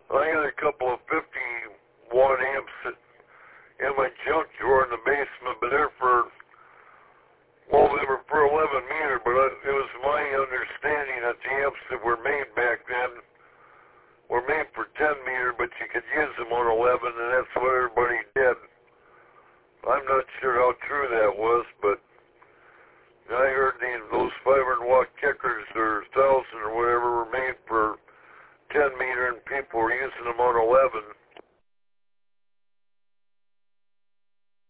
I had a couple of 50 watt amps in my junk drawer in the basement, but they're they were for 11 meter, but it was my understanding that the amps that were made back then were made for 10 meter, but you could use them on 11, and that's what everybody did. I'm not sure how true that was, but I heard those 500 watt kickers or 1,000 or whatever were made for 10 meter, and people were using them on 11.